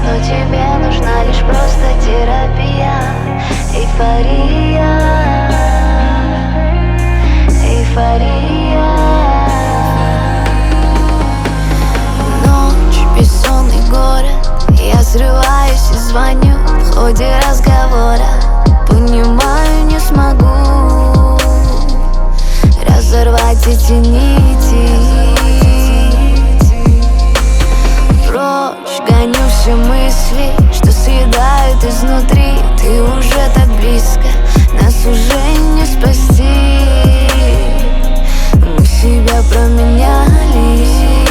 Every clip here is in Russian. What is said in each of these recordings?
но тебе нужна лишь просто терапия. Эйфория, эйфория. Ночь, бессонный город, я срываюсь и звоню в ходе разговора. Понимаю, не смогу разорвать эти нити. Прочь гоню все мысли, что съедают изнутри. Ты уже так близко, нас уже не спасти. Мы себя променяли.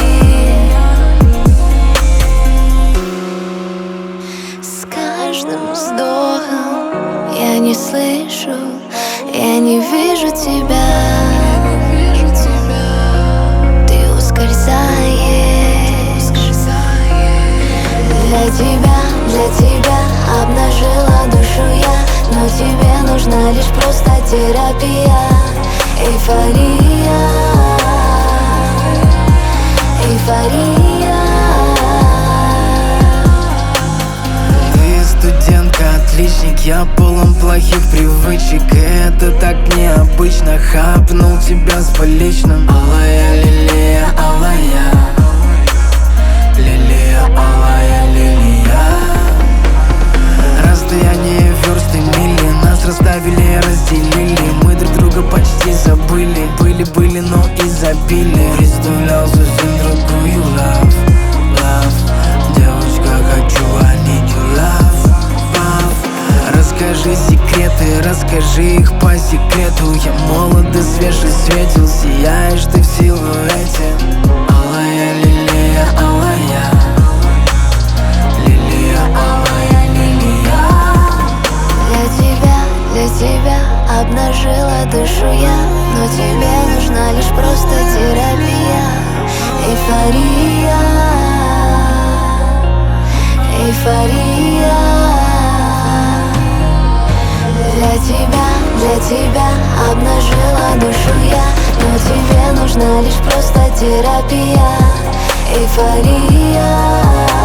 С каждым вздохом я не слышу, я не вижу тебя. Ты ускользаешь. Для тебя обнажила душу я, но тебе нужна лишь просто терапия. Эйфория, эйфория. Ты студентка, отличник, я полон плохих привычек. И это так необычно, хапнул тебя с поличным. Алая лилия, алая, лилия, алая лилия. Расстояние версты мили, нас расставили, разделили. Мы друг друга почти забыли. Были, но и забили. Представлял совсем другую love, love. Девочка, хочу, I need your love. Расскажи секреты, расскажи их по секрету. Я молод и свежий светил, сияешь ты в силуэте. Алая лилия, алая, лилия, алая лилия. Для тебя обнажила душу я, но тебе нужна лишь просто терапия. Эйфория, эйфория. Для тебя обнажила душу я, но тебе нужна лишь просто терапия. Эйфория.